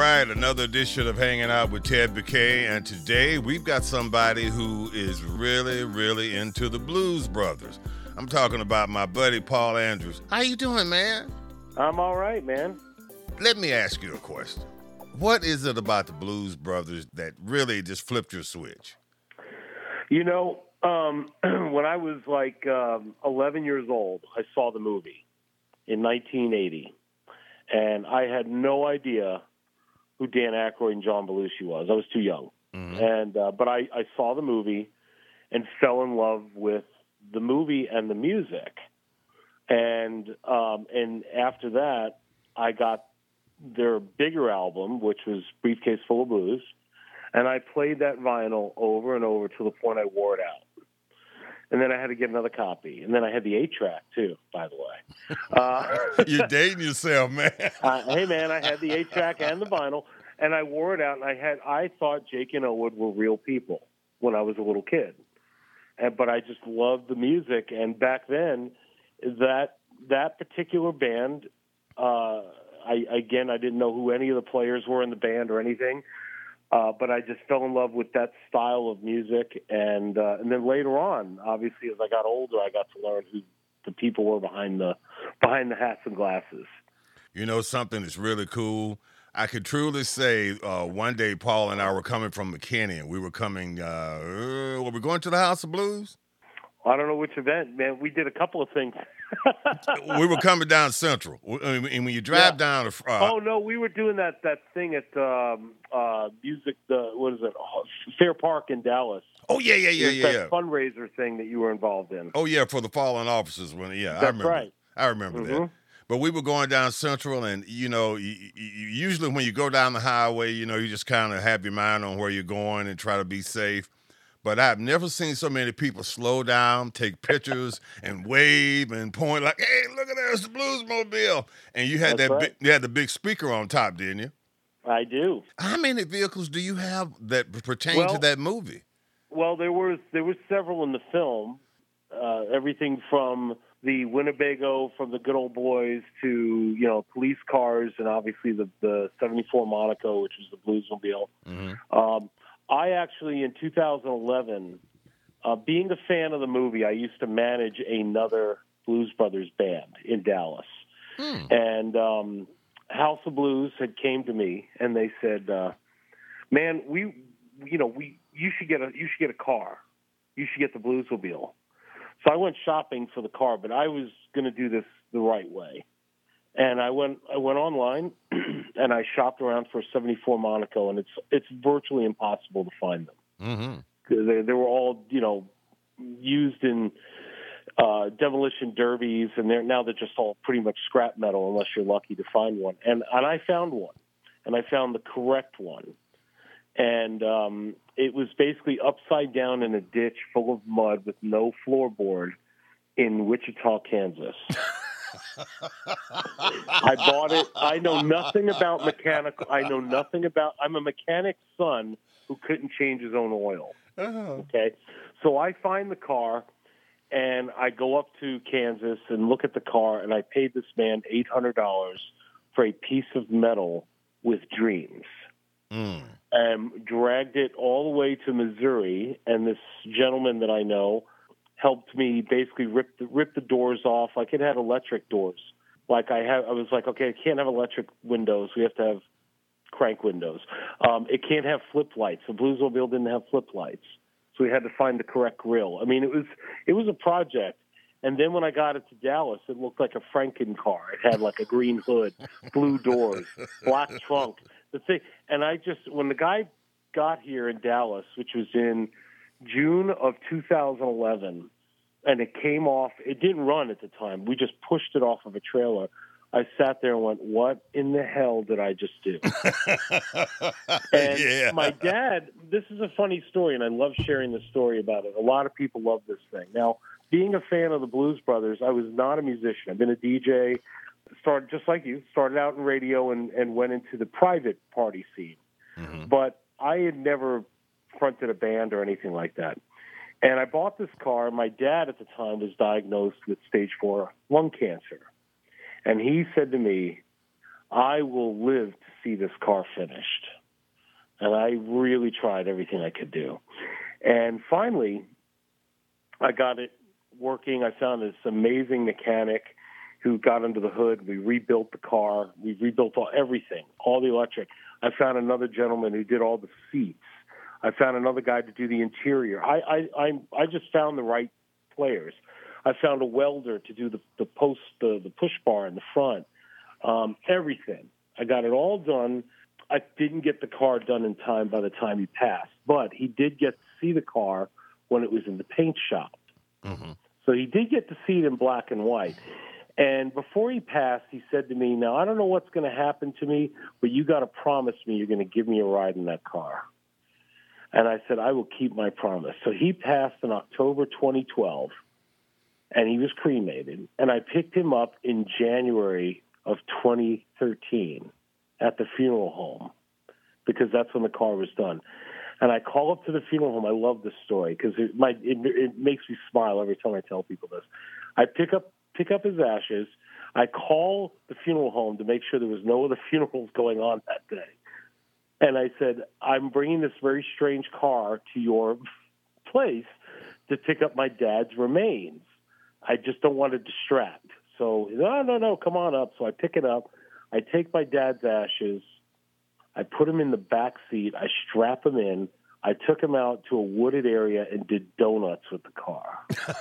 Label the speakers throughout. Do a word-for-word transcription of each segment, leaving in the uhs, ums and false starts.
Speaker 1: right, another edition of Hanging Out with Ted McKay, and today we've got somebody who is really, really into the Blues Brothers. I'm talking about my buddy Paul Andrews. How you doing, man?
Speaker 2: I'm all right, man.
Speaker 1: Let me ask you a question. What is it about the Blues Brothers that really just flipped your switch?
Speaker 2: You know, um, when I was like um, eleven years old, I saw the movie in nineteen eighty, and I had no idea who Dan Aykroyd and John Belushi was. I was too young. Mm-hmm. and uh, But I, I saw the movie and fell in love with the movie and the music. And um, and after that, I got their bigger album, which was Briefcase Full of Blues, and I played that vinyl over and over to the point I wore it out. And then I had to get another copy. And then I had the eight-track, too, by the way. Uh,
Speaker 1: You're dating yourself, man.
Speaker 2: uh, hey, man, I had the eight-track and the vinyl, and I wore it out. And I had I thought Jake and Elwood were real people when I was a little kid. And, but I just loved the music. And back then, that that particular band, uh, I again, I didn't know who any of the players were in the band or anything. Uh, but I just fell in love with that style of music, and uh, and then later on, obviously, as I got older, I got to learn who the people were behind the behind the hats and glasses.
Speaker 1: You know, something that's really cool. I could truly say uh, one day Paul and I were coming from McKinney, and we were coming. Uh, were we going to the House of Blues?
Speaker 2: I don't know which event, man. We did a couple of things.
Speaker 1: We were coming down Central, and when you drive yeah. down, uh,
Speaker 2: oh no, we were doing that that thing at um, uh, music. The what is it? Oh, Fair Park in Dallas.
Speaker 1: Oh yeah, yeah, yeah, yeah.
Speaker 2: That
Speaker 1: yeah.
Speaker 2: fundraiser thing that you were involved in.
Speaker 1: Oh yeah, for the fallen officers. When yeah,
Speaker 2: That's
Speaker 1: I remember.
Speaker 2: Right.
Speaker 1: I remember mm-hmm. that. But we were going down Central, and you know, you, you, usually when you go down the highway, you know, you just kind of have your mind on where you're going and try to be safe. But I've never seen so many people slow down, take pictures, and wave and point like, "Hey, look at that! It's the Bluesmobile!" And you had
Speaker 2: That's
Speaker 1: that,
Speaker 2: right.
Speaker 1: big, you had the big speaker on top, didn't you?
Speaker 2: I do.
Speaker 1: How many vehicles do you have that pertain
Speaker 2: well,
Speaker 1: to that movie?
Speaker 2: Well, there was there was several in the film. Uh, everything from the Winnebago from the Good Old Boys to you know police cars, and obviously the the seventy-four Monaco, which was the Bluesmobile. Mm-hmm. Um, I actually, in two thousand eleven, uh, being a fan of the movie, I used to manage another Blues Brothers band in Dallas. Hmm. And um, House of Blues had came to me, and they said, uh, man, we, you know, we, you should get a, you should get a car. You should get the Bluesmobile. So I went shopping for the car, but I was going to do this the right way. And I went I went online and I shopped around for a seventy-four Monaco, and it's it's virtually impossible to find them. Mm-hmm. They, they were all, you know, used in uh, demolition derbies, and they're now they're just all pretty much scrap metal unless you're lucky to find one. And and I found one, and I found the correct one. And um, it was basically upside down in a ditch full of mud with no floorboard in Wichita, Kansas. I bought it. I know nothing about mechanical. I know nothing about. I'm a mechanic's son who couldn't change his own oil. Uh-huh. Okay, so I find the car, and I go up to Kansas and look at the car, and I paid this man eight hundred dollars for a piece of metal with dreams, mm. and dragged it all the way to Missouri. And this gentleman that I know helped me basically rip the, rip the doors off. Like, it had electric doors. Like I have, I was like, okay, it can't have electric windows. We have to have crank windows. Um, it can't have flip lights. The Bluesmobile didn't have flip lights, so we had to find the correct grill. I mean, it was it was a project. And then when I got it to Dallas, it looked like a Franken car. It had like a green hood, blue doors, black trunk. The thing, and I just when the guy got here in Dallas, which was in June of two thousand eleven, and it came off. It didn't run at the time. We just pushed it off of a trailer. I sat there and went, what in the hell did I just do? And yeah. My dad, this is a funny story, and I love sharing this story about it. A lot of people love this thing. Now, being a fan of the Blues Brothers, I was not a musician. I've been a D J, started just like you, started out in radio and, and went into the private party scene. Mm-hmm. But I had never fronted a band or anything like that. And I bought this car. My dad at the time was diagnosed with stage four lung cancer. And he said to me, I will live to see this car finished. And I really tried everything I could do. And finally, I got it working. I found this amazing mechanic who got under the hood. We rebuilt the car. We rebuilt all, everything, all the electric. I found another gentleman who did all the seats. I found another guy to do the interior. I I I, I just found the right players. I found a welder to do the, the post, the, the push bar in the front, um, everything. I got it all done. I didn't get the car done in time by the time he passed, but he did get to see the car when it was in the paint shop. Mm-hmm. So he did get to see it in black and white. And before he passed, he said to me, now, I don't know what's going to happen to me, but you got to promise me you're going to give me a ride in that car. And I said, I will keep my promise. So he passed in October twenty twelve, and he was cremated. And I picked him up in January of twenty thirteen at the funeral home because that's when the car was done. And I call up to the funeral home. I love this story because it, my, it, it makes me smile every time I tell people this. I pick up pick up his ashes. I call the funeral home to make sure there was no other funerals going on that day. And I said, I'm bringing this very strange car to your place to pick up my dad's remains. I just don't want to distract. So, no, no, no, come on up. So I pick it up. I take my dad's ashes. I put him in the back seat. I strap him in. I took him out to a wooded area and did donuts with the car.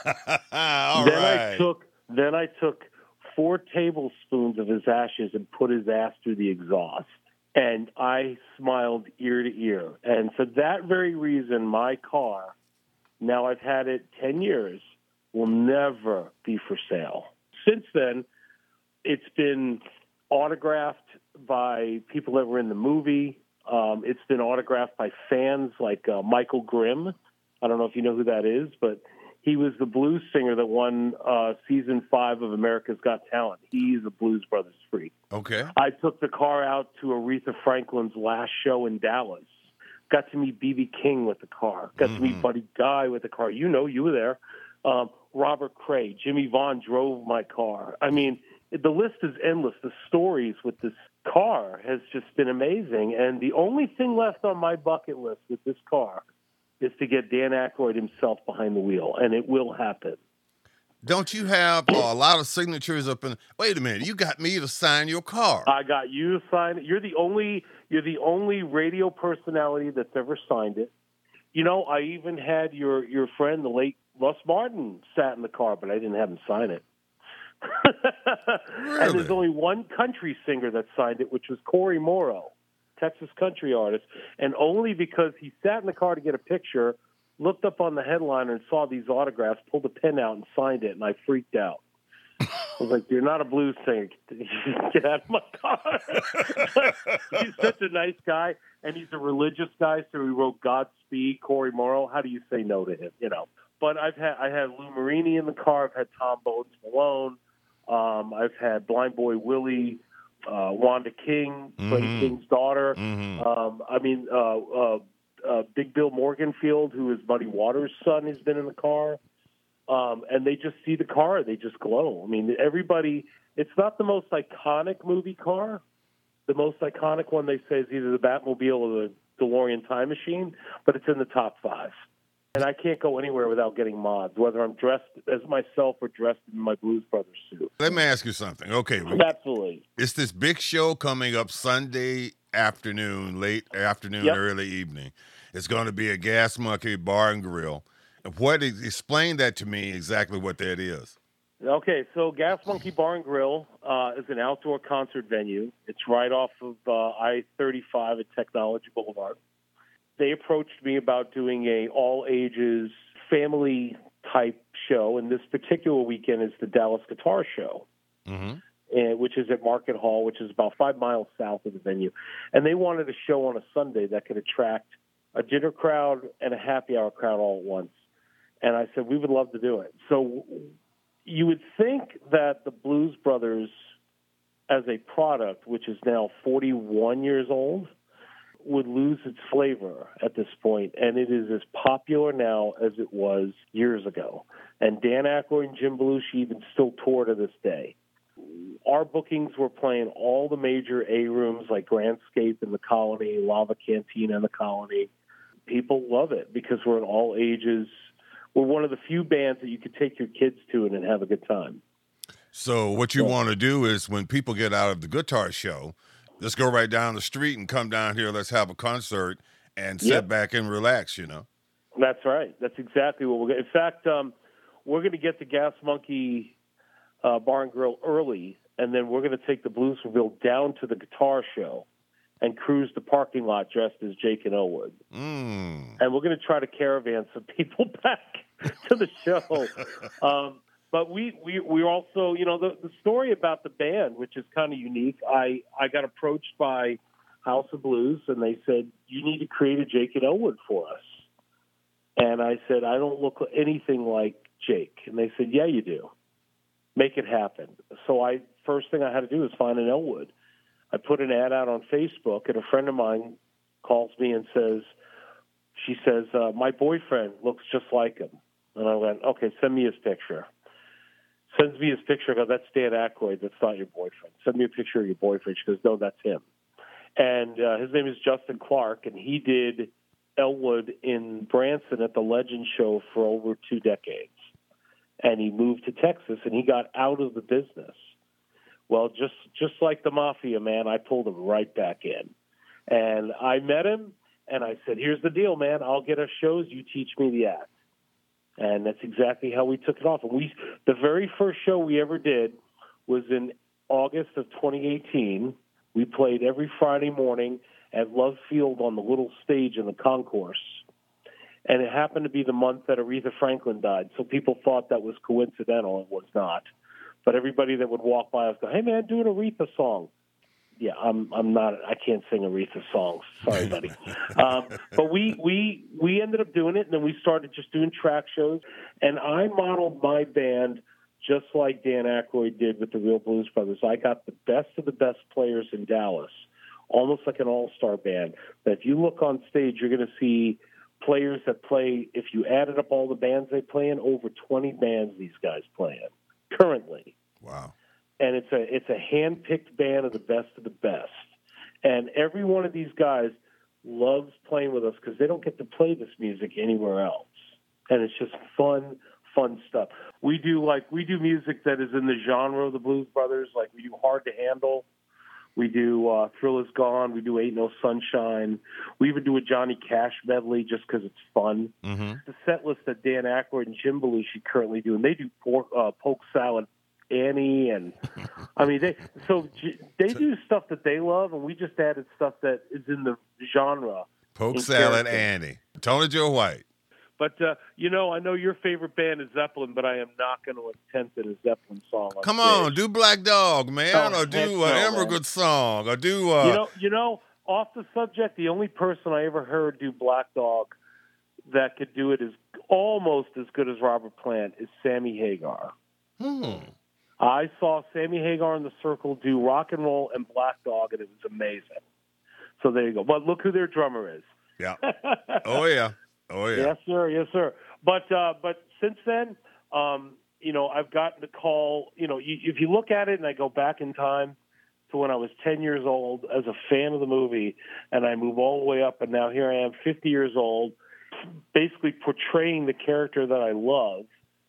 Speaker 1: All
Speaker 2: then
Speaker 1: right.
Speaker 2: I took then I took four tablespoons of his ashes and put his ass through the exhaust. And I smiled ear to ear. And for that very reason, my car, now I've had it ten years, will never be for sale. Since then, it's been autographed by people that were in the movie. Um, it's been autographed by fans like uh, Michael Grimm. I don't know if you know who that is, but he was the blues singer that won uh, season five of America's Got Talent. He's a Blues Brothers freak.
Speaker 1: Okay.
Speaker 2: I took the car out to Aretha Franklin's last show in Dallas. Got to meet B B King with the car. Got mm-hmm. to meet Buddy Guy with the car. You know, you were there. Um, Robert Cray, Jimmy Vaughn drove my car. I mean, the list is endless. The stories with this car has just been amazing. And the only thing left on my bucket list with this car is to get Dan Aykroyd himself behind the wheel, and it will happen.
Speaker 1: Don't you have uh, a lot of signatures up in? Wait a minute, you got me to sign your car.
Speaker 2: I got you to sign it. You're the only you're the only radio personality that's ever signed it. You know, I even had your your friend, the late Russ Martin, sat in the car, but I didn't have him sign it.
Speaker 1: Really?
Speaker 2: And there's only one country singer that signed it, which was Corey Morrow, Texas country artist, and only because he sat in the car to get a picture, looked up on the headliner and saw these autographs, pulled a pen out and signed it, and I freaked out. I was like, you're not a blues singer. Get out of my car. He's such a nice guy, and he's a religious guy, so he wrote Godspeed, Corey Morrow. How do you say no to him, you know? But I've had I had Lou Marini in the car. I've had Tom Bones Malone. Um, I've had Blind Boy Willie, uh, Wanda King, mm-hmm. Freddie King's daughter. Mm-hmm. Um, I mean, uh, uh, uh, Big Bill Morganfield, who is Muddy Waters' son, has been in the car. Um, and they just see the car. They just glow. I mean, everybody, it's not the most iconic movie car. The most iconic one, they say, is either the Batmobile or the DeLorean Time Machine, but it's in the top five. And I can't go anywhere without getting mods, whether I'm dressed as myself or dressed in my Blues Brothers suit.
Speaker 1: Let me ask you something. Okay.
Speaker 2: Absolutely.
Speaker 1: It's this big show coming up Sunday afternoon, late afternoon, yep. early evening. It's going to be a Gas Monkey Bar and Grill. What is, explain that to me exactly what that is.
Speaker 2: Okay, so Gas Monkey Bar and Grill uh, is an outdoor concert venue. It's right off of uh, I thirty-five at Technology Boulevard. They approached me about doing a all-ages family-type show, and this particular weekend is the Dallas Guitar Show, mm-hmm. and, which is at Market Hall, which is about five miles south of the venue. And they wanted a show on a Sunday that could attract a dinner crowd and a happy hour crowd all at once. And I said, we would love to do it. So you would think that the Blues Brothers, as a product, which is now forty-one years old, would lose its flavor at this point, and it is as popular now as it was years ago. And Dan Aykroyd and Jim Belushi even still tour to this day. our bookings were playing all the major A rooms like Grandscape in the Colony, Lava Cantina in the Colony. People love it because we're at all ages. We're one of the few bands that you could take your kids to and have a good time.
Speaker 1: So what you want to do is when people get out of the guitar show, let's go right down the street and come down here. Let's have a concert and sit
Speaker 2: Yep.
Speaker 1: back and relax, you know.
Speaker 2: That's right. That's exactly what we're going to. In fact, um, we're going to get the Gas Monkey uh, Bar and Grill early, and then we're going to take the Bluesmobile down to the guitar show and cruise the parking lot dressed as Jake and Elwood.
Speaker 1: Mm.
Speaker 2: And we're going to try to caravan some people back to the show. um, but we, we, we also, you know, the, the story about the band, which is kind of unique, I, I got approached by House of Blues, and they said, you need to create a Jake and Elwood for us. And I said, I don't look anything like Jake. And they said, yeah, you do. Make it happen. So I first thing I had to do was find an Elwood. I put an ad out on Facebook, and a friend of mine calls me and says, she says, uh, my boyfriend looks just like him. And I went, okay, send me his picture. Sends me his picture. I go, that's Dan Aykroyd. That's not your boyfriend. Send me a picture of your boyfriend. She goes, no, that's him. And uh, his name is Justin Clark, and he did Elwood in Branson at the Legend Show for over two decades. And he moved to Texas, and he got out of the business. Well, just just like the Mafia, man, I pulled him right back in. And I met him, and I said, here's the deal, man. I'll get us shows. You teach me the act. And that's exactly how we took it off. And we, the very first show we ever did was in August of twenty eighteen. We played every Friday morning at Love Field on the little stage in the concourse. And it happened to be the month that Aretha Franklin died. So people thought that was coincidental. It was not. But everybody that would walk by us go, hey, man, do an Aretha song. Yeah, I'm I'm not, I can't sing Aretha songs. Sorry, buddy. um, but we, we, we ended up doing it, and then we started just doing track shows. And I modeled my band just like Dan Aykroyd did with the Real Blues Brothers. I got the best of the best players in Dallas, almost like an all-star band. But if you look on stage, you're going to see players that play, if you added up all the bands they play in, over twenty bands these guys play in currently.
Speaker 1: Wow.
Speaker 2: And it's a it's a hand-picked band of the best of the best. And every one of these guys loves playing with us because they don't get to play this music anywhere else. And it's just fun, fun stuff. We do like we do music that is in the genre of the Blues Brothers. Like we do Hard to Handle. We do uh, Thrill Is Gone. We do Ain't No Sunshine. We even do a Johnny Cash medley just because it's fun.
Speaker 1: Mm-hmm.
Speaker 2: The set list that Dan Aykroyd and Jim Belushi currently do, and they do pork, uh, Polk Salad Annie, and I mean, they so they do stuff that they love, and we just added stuff that is in the genre.
Speaker 1: Polk Salad Annie. Tony Joe White.
Speaker 2: But, uh, you know, I know your favorite band is Zeppelin, but I am not going to attempt at a Zeppelin song. On
Speaker 1: Come
Speaker 2: stage.
Speaker 1: on, do Black Dog, man,
Speaker 2: Oh,
Speaker 1: or do
Speaker 2: heck
Speaker 1: an
Speaker 2: no,
Speaker 1: Immigrant song, or do... Uh,
Speaker 2: You know, you know, off the subject, the only person I ever heard do Black Dog that could do it is almost as good as Robert Plant is Sammy Hagar.
Speaker 1: hmm.
Speaker 2: I saw Sammy Hagar in the Circle do Rock and Roll and Black Dog, and it was amazing. So there you go. But look who their drummer is.
Speaker 1: Yeah. Oh, yeah. Oh, yeah.
Speaker 2: Yes, sir. Yes, sir. But uh, but since then, um, you know, I've gotten the call. You know, you, if you look at it, and I go back in time to when I was ten years old as a fan of the movie, and I move all the way up, and now here I am, fifty years old, basically portraying the character that I love,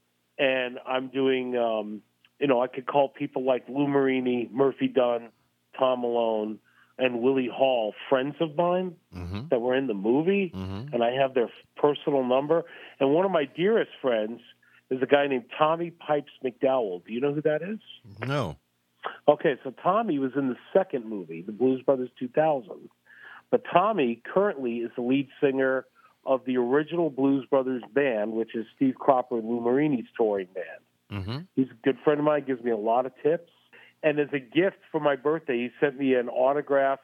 Speaker 2: and I'm doing. Um, you know, I could call people like Lou Marini, Murphy Dunn, Tom Malone, and Willie Hall friends of mine
Speaker 1: Mm-hmm.
Speaker 2: that were in the movie,
Speaker 1: Mm-hmm.
Speaker 2: and I have their personal number. And one of my dearest friends is a guy named Tommy Pipes McDowell. Do you know who that is?
Speaker 1: No.
Speaker 2: Okay, so Tommy was in the second movie, The Blues Brothers two thousand. But Tommy currently is the lead singer of the original Blues Brothers band, which is Steve Cropper and Lou Marini's touring band.
Speaker 1: Mm-hmm.
Speaker 2: He's a good friend of mine, gives me a lot of tips. And as a gift for my birthday, he sent me an autographed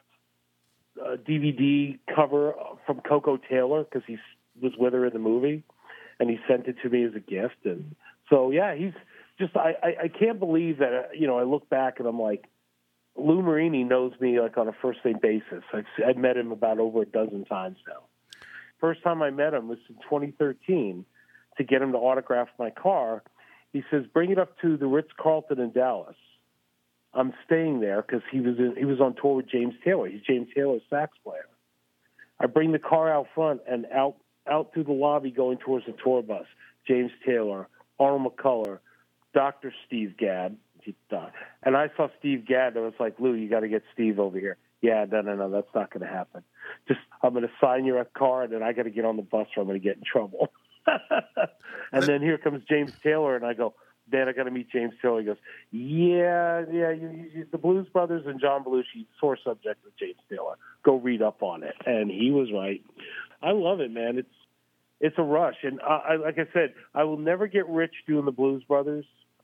Speaker 2: uh, D V D cover from Coco Taylor because he was with her in the movie. And he sent it to me as a gift. And so, yeah, he's just, I, I, I can't believe that, uh, you know, I look back and I'm like, Lou Marini knows me like on a first name basis. I've, I've met him about over a dozen times now. First time I met him was in twenty thirteen to get him to autograph my car. He says, bring it up to the Ritz-Carlton in Dallas. I'm staying there because he was in, he was on tour with James Taylor. He's James Taylor's sax player. I bring the car out front and out out through the lobby going towards the tour bus. James Taylor, Arnold McCullough, Doctor Steve Gadd. And I saw Steve Gadd, and I was like, Lou, you got to get Steve over here. Yeah, no, no, no, that's not going to happen. Just, I'm going to sign you a car, and then I got to get on the bus or I'm going to get in trouble. And then here comes James Taylor, and I go, Dan, I got to meet James Taylor. He goes, yeah, yeah, you, you, the Blues Brothers and John Belushi, sore subject with James Taylor. Go read up on it. And he was right. I love it, man. It's it's a rush. And I, I, like I said, I will never get rich doing the Blues Brothers,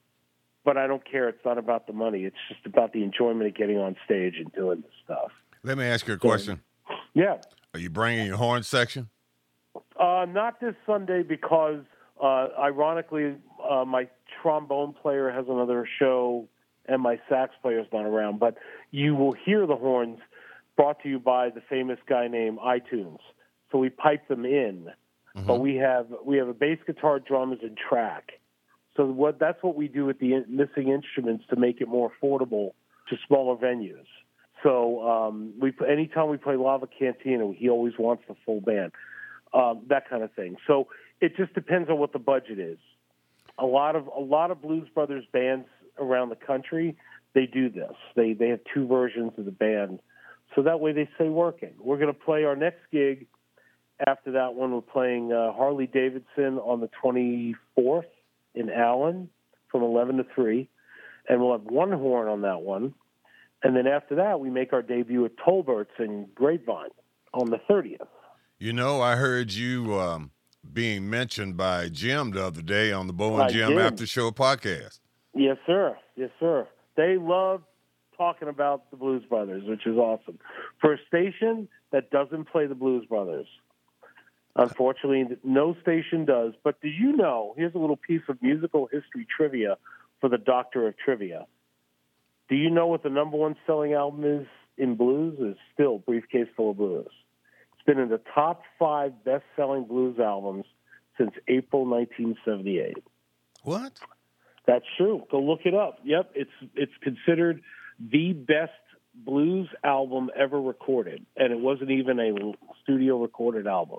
Speaker 2: but I don't care. It's not about the money. It's just about the enjoyment of getting on stage and doing this stuff.
Speaker 1: Let me ask you a question.
Speaker 2: So, yeah.
Speaker 1: Are you bringing your horn section?
Speaker 2: Uh, not this Sunday because, uh, ironically, uh, my trombone player has another show and my sax player's not around. But you will hear the horns brought to you by the famous guy named iTunes. So we pipe them in. Mm-hmm. But we have we have a bass guitar, drums, and track. So what that's what we do with the in, missing instruments to make it more affordable to smaller venues. So um, we anytime we play Lava Cantina, he always wants the full band, um, that kind of thing. So it just depends on what the budget is. A lot of a lot of Blues Brothers bands around the country, they do this. They they have two versions of the band, so that way they stay working. We're going to play our next gig. After that one, we're playing uh, Harley Davidson on the twenty-fourth in Allen from eleven to three, and we'll have one horn on that one. And then after that, we make our debut at Tolbert's in Grapevine on the thirtieth.
Speaker 1: You know, I heard you um, being mentioned by Jim the other day on the Bo and
Speaker 2: I
Speaker 1: Jim
Speaker 2: did.
Speaker 1: After Show podcast.
Speaker 2: Yes, sir. Yes, sir. They love talking about the Blues Brothers, which is awesome. For a station that doesn't play the Blues Brothers, unfortunately, no station does. But do you know, here's a little piece of musical history trivia for the Doctor of Trivia. Do you know what the number one selling album is in blues? Is still Briefcase Full of Blues. It's been in the top five best-selling blues albums since April nineteen seventy-eight.
Speaker 1: What?
Speaker 2: That's true. Go look it up. Yep, it's it's considered the best blues album ever recorded, and it wasn't even a studio recorded album.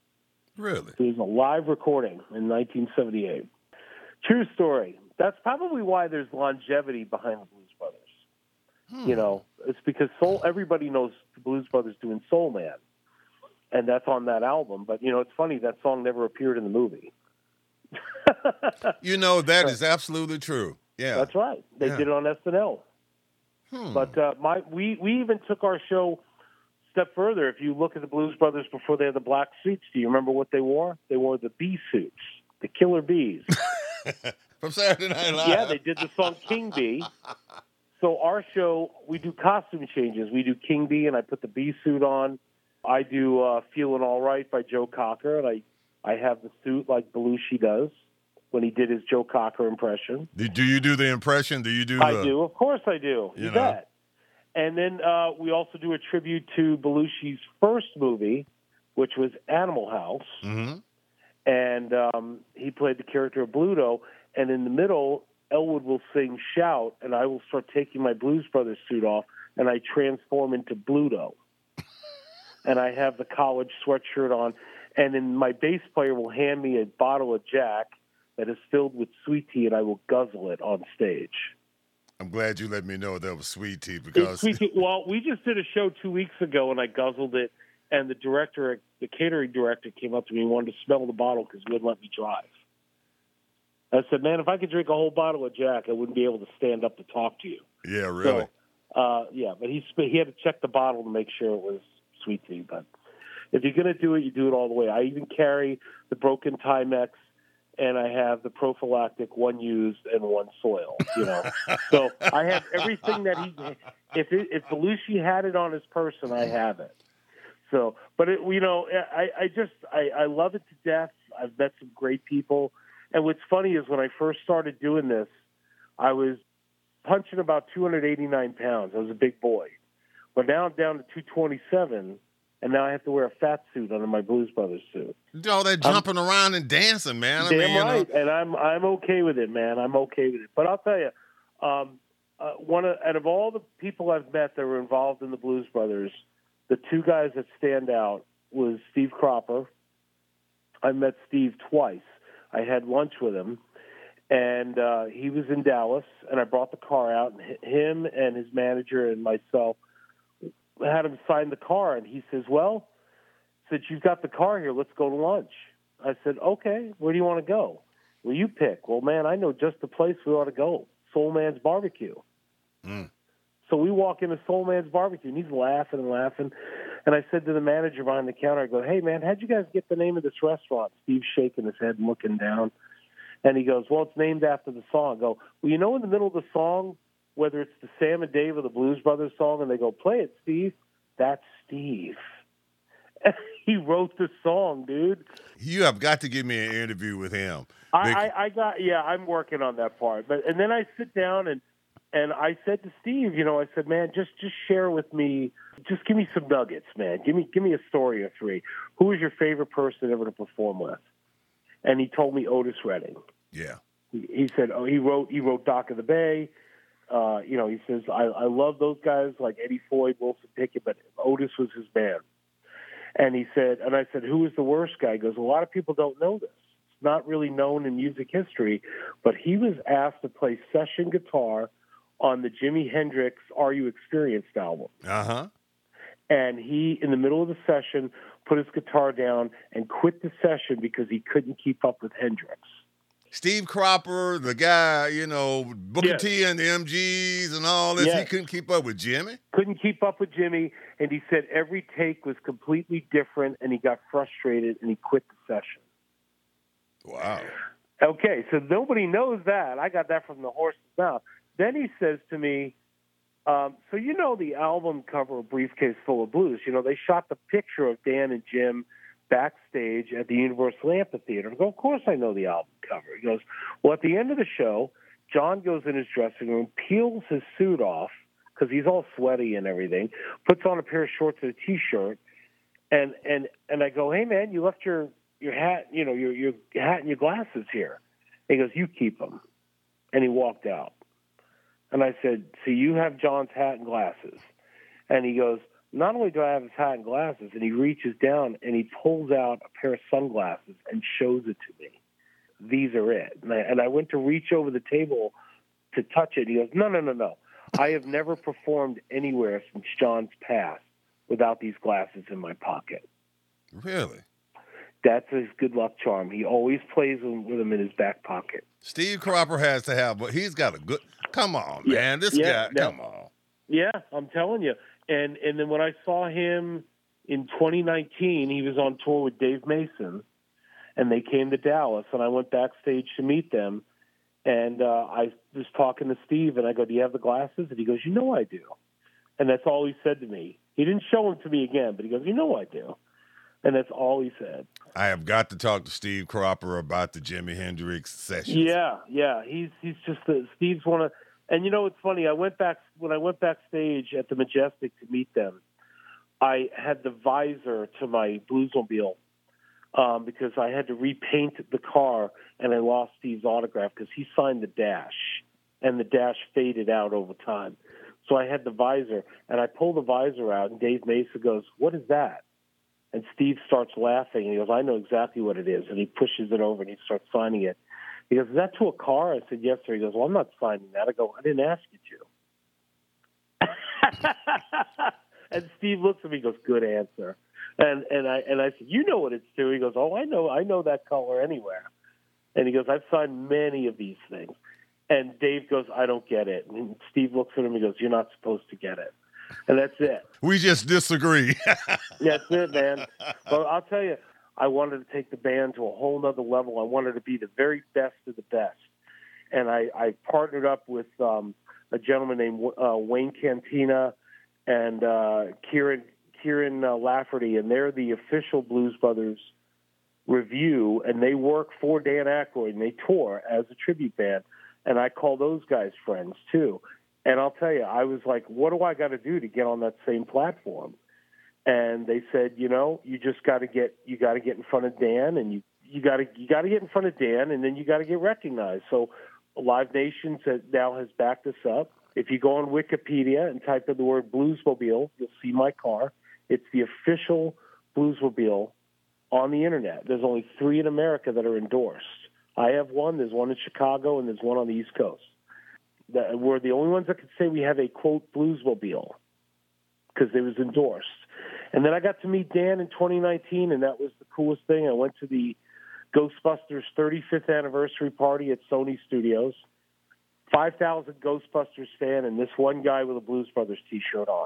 Speaker 1: Really?
Speaker 2: It was a live recording in nineteen seventy-eight. True story. That's probably why there's longevity behind the Blues Brothers. Hmm. You know, it's because Soul. Everybody knows the Blues Brothers doing Soul Man, and that's on that album. But, you know, it's funny, that song never appeared in the movie.
Speaker 1: You know, that is absolutely true. Yeah.
Speaker 2: That's right. They
Speaker 1: yeah.
Speaker 2: did it on S N L. Hmm. But uh, my we, we even took our show a step further. If you look at the Blues Brothers before they had the black suits, do you remember what they wore? They wore the bee suits, the Killer Bees.
Speaker 1: From Saturday Night Live.
Speaker 2: Yeah, they did the song King Bee. So our show, we do costume changes. We do King Bee, and I put the bee suit on. I do uh, Feeling All Right by Joe Cocker, and I, I have the suit like Belushi does when he did his Joe Cocker impression.
Speaker 1: Do you do the impression? Do you do the...
Speaker 2: I do. Of course I do. You, you bet. And then uh, we also do a tribute to Belushi's first movie, which was Animal House.
Speaker 1: Mm-hmm.
Speaker 2: And um, he played the character of Bluto. And in the middle, Elwood will sing Shout, and I will start taking my Blues Brothers suit off, and I transform into Bluto. And I have the college sweatshirt on. And then my bass player will hand me a bottle of Jack that is filled with sweet tea, and I will guzzle it on stage.
Speaker 1: I'm glad you let me know that was sweet tea because...
Speaker 2: Sweet tea. Well, we just did a show two weeks ago, and I guzzled it, and the director, the catering director came up to me and wanted to smell the bottle because he wouldn't let me drive. I said, man, if I could drink a whole bottle of Jack, I wouldn't be able to stand up to talk to you.
Speaker 1: Yeah, really?
Speaker 2: So, uh, yeah, but he he had to check the bottle to make sure it was sweet tea. But if you're going to do it, you do it all the way. I even carry the broken Timex, and I have the prophylactic one used and one soil, you know. So I have everything that he – if it, if Belushi had it on his person, I have it. So, but, it, you know, I, I just I, – I love it to death. I've met some great people. And what's funny is when I first started doing this, I was punching about two hundred eighty-nine pounds. I was a big boy. But now I'm down to two twenty-seven, and now I have to wear a fat suit under my Blues Brothers suit.
Speaker 1: Oh, they're jumping I'm, around and dancing, man. I
Speaker 2: damn
Speaker 1: mean,
Speaker 2: right,
Speaker 1: you know.
Speaker 2: and I'm I'm okay with it, man. I'm okay with it. But I'll tell you, um, uh, one of, out of all the people I've met that were involved in the Blues Brothers, the two guys that stand out was Steve Cropper. I met Steve twice. I had lunch with him, and uh, he was in Dallas, and I brought the car out, and him and his manager and myself had him sign the car, and he says, well, since you've got the car here, let's go to lunch. I said, okay, where do you want to go? Well, you pick. Well, man, I know just the place we ought to go, Soul Man's Barbecue.
Speaker 1: Mm.
Speaker 2: So we walk into Soul Man's Barbecue, and he's laughing and laughing. And I said to the manager behind the counter, I go, hey, man, how'd you guys get the name of this restaurant? Steve's shaking his head and looking down. And he goes, well, it's named after the song. I go, well, you know in the middle of the song, whether it's the Sam and Dave or the Blues Brothers song, and they go, play it, Steve, that's Steve. And he wrote the song, dude.
Speaker 1: You have got to give me an interview with him.
Speaker 2: I, I, I got, yeah, I'm working on that part. But and then I sit down and and I said to Steve, you know, I said, man, just just share with me, just give me some nuggets, man. Give me give me a story or three. Who was your favorite person ever to perform with? And he told me Otis Redding.
Speaker 1: Yeah.
Speaker 2: He, he said, oh, he wrote he wrote Dock of the Bay. Uh, you know, he says, I, I love those guys like Eddie Floyd, Wilson Pickett, but Otis was his man. And he said, and I said, who was the worst guy? He goes, a lot of people don't know this. It's not really known in music history, but he was asked to play session guitar on the Jimi Hendrix Are You Experienced album.
Speaker 1: Uh-huh.
Speaker 2: And he, in the middle of the session, put his guitar down and quit the session because he couldn't keep up with Hendrix.
Speaker 1: Steve Cropper, the guy, you know, Booker
Speaker 2: Yes.
Speaker 1: T and the M Gs and all this,
Speaker 2: Yes.
Speaker 1: he couldn't keep up with Jimmy?
Speaker 2: Couldn't keep up with Jimmy, and he said every take was completely different, and he got frustrated, and he quit the session.
Speaker 1: Wow.
Speaker 2: Okay, so nobody knows that. I got that from the horse's mouth. Then he says to me, um, so you know the album cover of Briefcase Full of Blues. You know, they shot the picture of Dan and Jim backstage at the Universal Amphitheater. I go, of course I know the album cover. He goes, well, at the end of the show, John goes in his dressing room, peels his suit off because he's all sweaty and everything, puts on a pair of shorts and a T-shirt, and and and I go, hey, man, you left your, your hat, you know, your, your hat and your glasses here. And he goes, you keep them. And he walked out. And I said, so you have John's hat and glasses. And he goes, not only do I have his hat and glasses, and he reaches down and he pulls out a pair of sunglasses and shows it to me. These are it. And I, and I went to reach over the table to touch it. He goes, no, no, no, no. I have never performed anywhere since John's passed without these glasses in my pocket.
Speaker 1: Really?
Speaker 2: That's his good luck charm. He always plays with them in his back pocket.
Speaker 1: Steve Cropper has to have, but he's got a good, come on,
Speaker 2: Yeah.
Speaker 1: man. This
Speaker 2: Yeah,
Speaker 1: guy,
Speaker 2: yeah.
Speaker 1: come on.
Speaker 2: Yeah, I'm telling you. And and then when I saw him in twenty nineteen, he was on tour with Dave Mason, and they came to Dallas, and I went backstage to meet them. And uh, I was talking to Steve, and I go, do you have the glasses? And he goes, you know I do. And that's all he said to me. He didn't show them to me again, but he goes, you know I do. And that's all he said.
Speaker 1: I have got to talk to Steve Cropper about the Jimi Hendrix sessions.
Speaker 2: Yeah, yeah. He's he's just the, Steve's one of, and you know it's funny. I went back when I went backstage at the Majestic to meet them. I had the visor to my Bluesmobile um, because I had to repaint the car, and I lost Steve's autograph because he signed the dash, and the dash faded out over time. So I had the visor, and I pulled the visor out, and Dave Mesa goes, "What is that?" And Steve starts laughing, and he goes, "I know exactly what it is." And he pushes it over, and he starts signing it. He goes, "Is that to a car?" I said, "Yes, sir." He goes, "Well, I'm not signing that." I go, "I didn't ask you to." And Steve looks at me and goes, "Good answer." And and I and I said, "You know what it's to." He goes, "Oh, I know. I know that color anywhere." And he goes, "I've signed many of these things." And Dave goes, "I don't get it." And Steve looks at him and goes, "You're not supposed to get it." And that's it.
Speaker 1: We just disagree.
Speaker 2: That's it, man. But I'll tell you, I wanted to take the band to a whole nother level. I wanted to be the very best of the best. And I, I partnered up with um, a gentleman named uh, Wayne Cantina and uh, Kieran, Kieran uh, Lafferty, and they're the official Blues Brothers review, and they work for Dan Aykroyd, and they tour as a tribute band. And I call those guys friends, too. And I'll tell you, I was like, what do I got to do to get on that same platform? And they said, you know, you just got to get, you got to get in front of Dan, and you, you got to, you got to get in front of Dan, and then you got to get recognized. So Live Nation now has backed us up. If you go on Wikipedia and type in the word Bluesmobile, you'll see my car. It's the official Bluesmobile on the internet. There's only three in America that are endorsed. I have one. There's one in Chicago, and there's one on the East Coast. That, we're the only ones that can say we have a, quote, Bluesmobile because it was endorsed. And then I got to meet Dan in twenty nineteen, and that was the coolest thing. I went to the Ghostbusters thirty-fifth anniversary party at Sony Studios. five thousand Ghostbusters fan and this one guy with a Blues Brothers T-shirt on.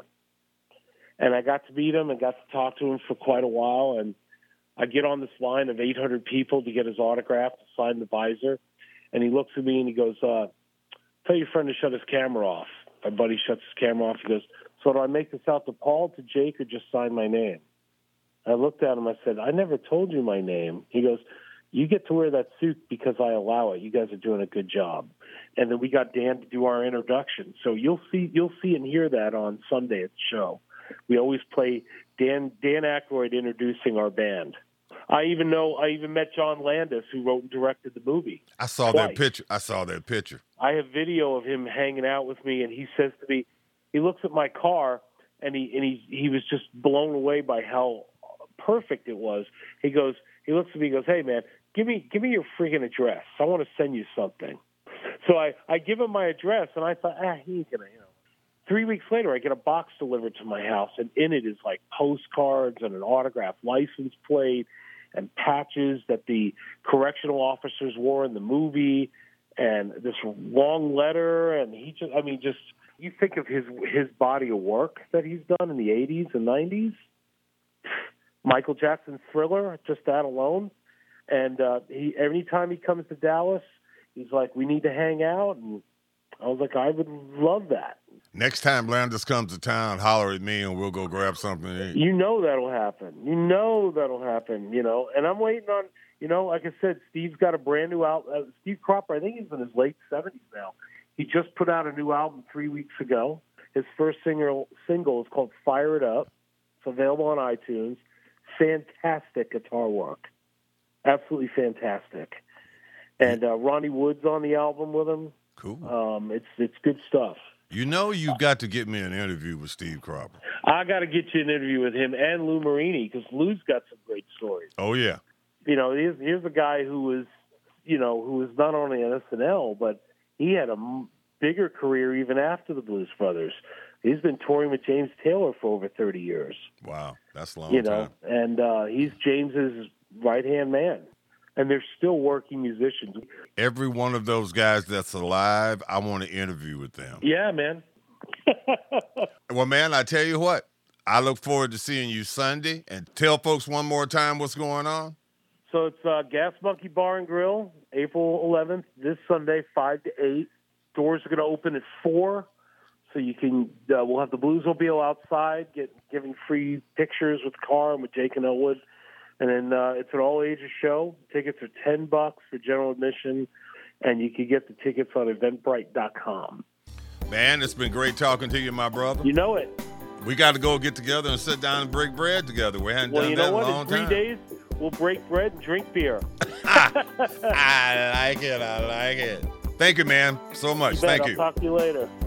Speaker 2: And I got to meet him and got to talk to him for quite a while. And I get on this line of eight hundred people to get his autograph to sign the visor. And he looks at me and he goes, uh, tell your friend to shut his camera off. My buddy shuts his camera off. He goes, so do I make this out to Paul, to Jake, or just sign my name? I looked at him. I said, I never told you my name. He goes, you get to wear that suit because I allow it. You guys are doing a good job. And then we got Dan to do our introduction. So you'll see you'll see and hear that on Sunday at the show. We always play Dan Dan Aykroyd introducing our band. I even know I even met John Landis, who wrote and directed the movie.
Speaker 1: I saw
Speaker 2: twice.
Speaker 1: that picture. I saw that picture.
Speaker 2: I have video of him hanging out with me, and he says to me, he looks at my car, and he and he he was just blown away by how perfect it was. He goes, he looks at me, he goes, hey man, give me give me your freaking address. I want to send you something. So I, I give him my address, and I thought, ah, he ain't gonna, you know. Three weeks later, I get a box delivered to my house, and in it is like postcards and an autographed license plate and patches that the correctional officers wore in the movie, and this long letter. And he just, I mean, just you think of his his body of work that he's done in the eighties and nineties. Michael Jackson's Thriller, just that alone. And uh, he, every time he comes to Dallas, he's like, we need to hang out. And I was like, I would love that.
Speaker 1: Next time Landis comes to town, holler at me and we'll go grab something to eat.
Speaker 2: You know that'll happen. You know that'll happen, you know. And I'm waiting on, you know, like I said, Steve's got a brand new album. Uh, Steve Cropper, I think he's in his late seventies now. He just put out a new album three weeks ago. His first single, single is called Fire It Up. It's available on iTunes. Fantastic guitar work. Absolutely fantastic. And uh, Ronnie Wood's on the album with him.
Speaker 1: Cool.
Speaker 2: Um, it's it's good stuff.
Speaker 1: You know you got to get me an interview with Steve Cropper.
Speaker 2: I got to get you an interview with him and Lou Marini, because Lou's got some great stories.
Speaker 1: Oh, yeah.
Speaker 2: You know, here's, here's a guy who was, you know, who was not only on S N L, but he had a m- bigger career even after the Blues Brothers. He's been touring with James Taylor for over thirty years.
Speaker 1: Wow, that's a long
Speaker 2: you
Speaker 1: time.
Speaker 2: know, and uh, he's James's right-hand man. And they're still working musicians.
Speaker 1: Every one of those guys that's alive, I want to interview with them.
Speaker 2: Yeah, man.
Speaker 1: Well, man, I tell you what, I look forward to seeing you Sunday. And tell folks one more time what's going on.
Speaker 2: So it's uh, Gas Monkey Bar and Grill, April eleventh, this Sunday, five to eight. Doors are going to open at four. So you can, uh, we'll have the Bluesmobile outside, get giving free pictures with the car and with Jake and Elwood. And then uh, it's an all-ages show. Tickets are ten bucks for general admission, and you can get the tickets on eventbrite dot com.
Speaker 1: Man, it's been great talking to you, my brother.
Speaker 2: You know it.
Speaker 1: We got to go get together and sit down and break bread together. We hadn't
Speaker 2: well,
Speaker 1: done
Speaker 2: you know
Speaker 1: that in
Speaker 2: what?
Speaker 1: a long
Speaker 2: In three
Speaker 1: time.
Speaker 2: days, we'll break bread and drink beer.
Speaker 1: I like it. I like it. Thank you, man, so much.
Speaker 2: You bet.
Speaker 1: Thank
Speaker 2: I'll
Speaker 1: you.
Speaker 2: talk to you later.